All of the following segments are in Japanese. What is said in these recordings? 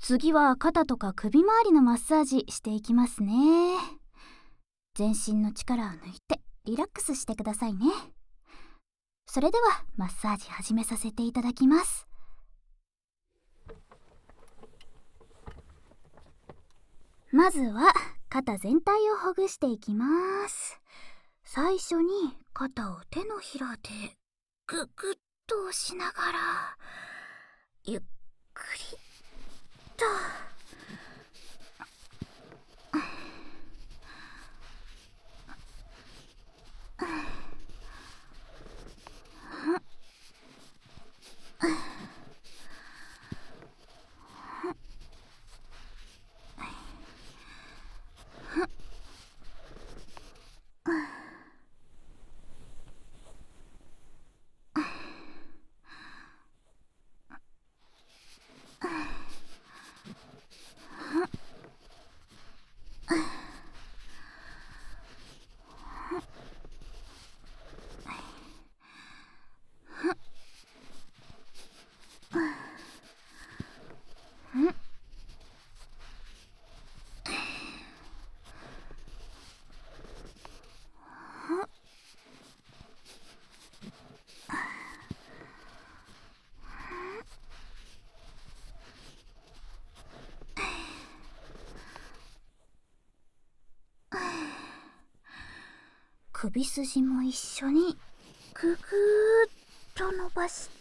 次は肩とか首周りのマッサージしていきますね。全身の力を抜いてリラックスしてくださいね。それではマッサージ始めさせていただきます。まずは肩全体をほぐしていきます。最初に肩を手のひらでググッと押しながらゆっくりと首筋も一緒にググーッと伸ばして、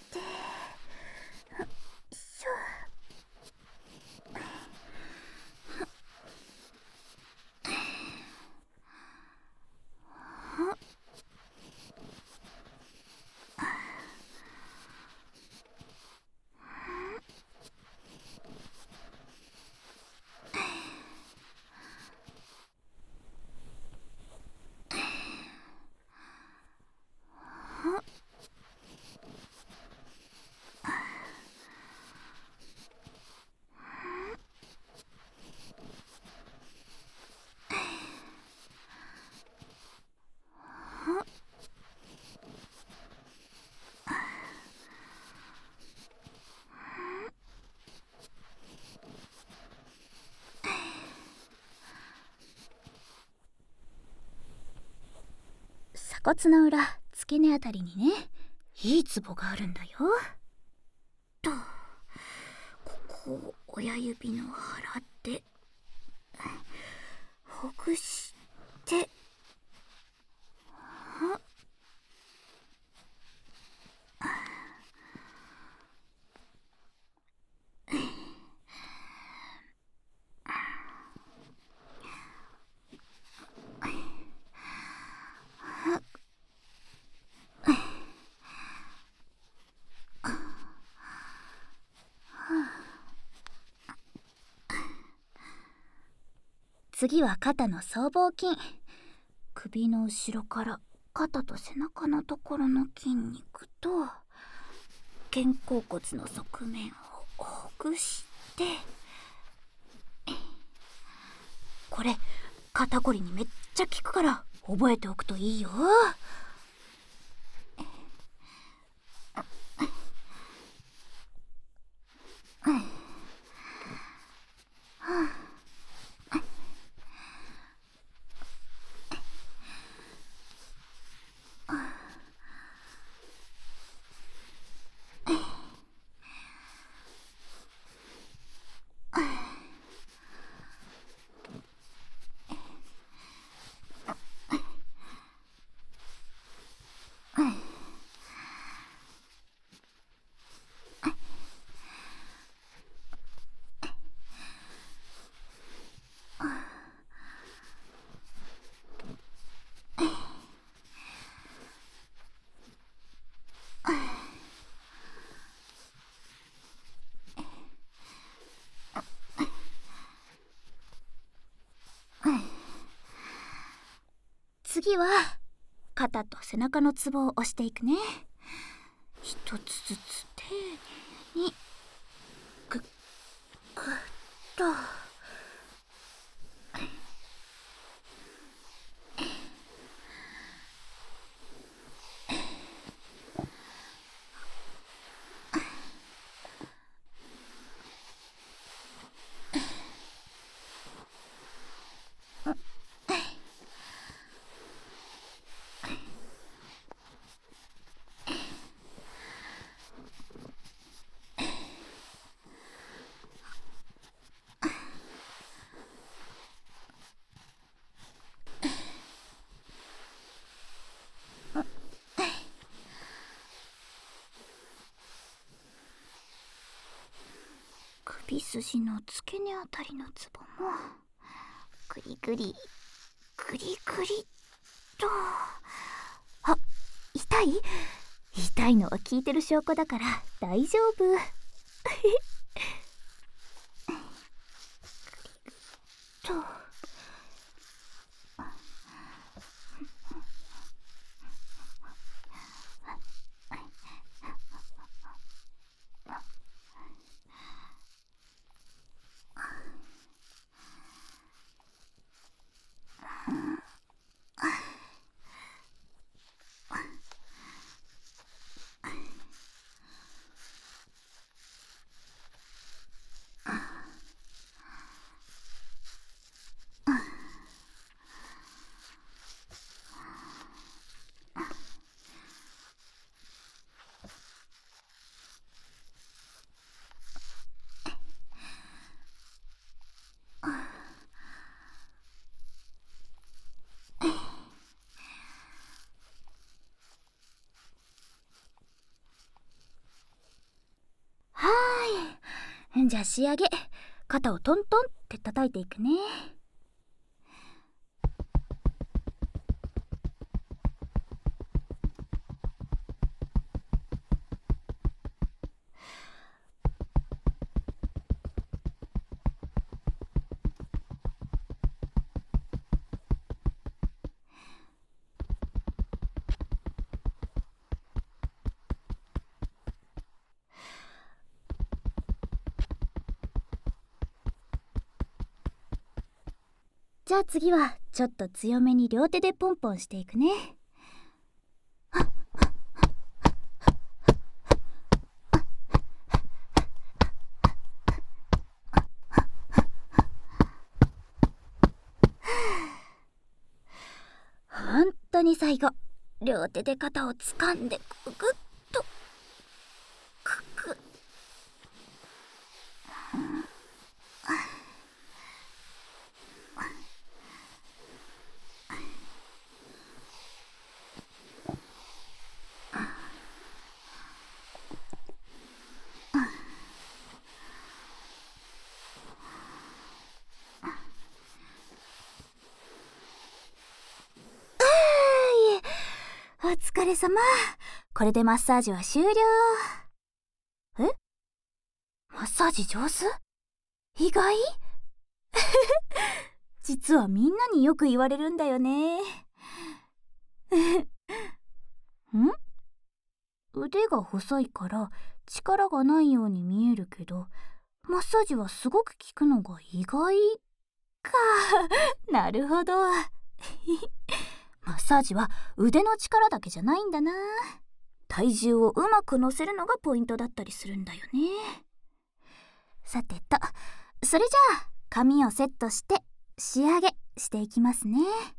鎖骨の裏、付け根あたりにね、いいツボがあるんだよ。と、ここを親指の腹でほぐして、次は肩の僧帽筋。首の後ろから肩と背中のところの筋肉と肩甲骨の側面をほぐして、これ肩こりにめっちゃ効くから覚えておくといいよ。次は肩と背中のツボを押していくね。一つずつ丁寧にグッグッと。 首筋の付け根あたりのツボもグリグリグリグリと。あ、痛い？痛いのは効いてる証拠だから大丈夫。と。じゃあ仕上げ、肩をトントンって叩いていくね。じゃあ次はちょっと強めに両手でポンポンしていくね。本当に最後、両手で肩を掴んでググッとクク。お疲れ様。これでマッサージは終了。え？マッサージ上手？意外？実はみんなによく言われるんだよね。ん？腕が細いから力がないように見えるけど、マッサージはすごく効くのが意外か。なるほど。マッサージは腕の力だけじゃないんだな。体重をうまく乗せるのがポイントだったりするんだよね。さてと、それじゃあ髪をセットして仕上げしていきますね。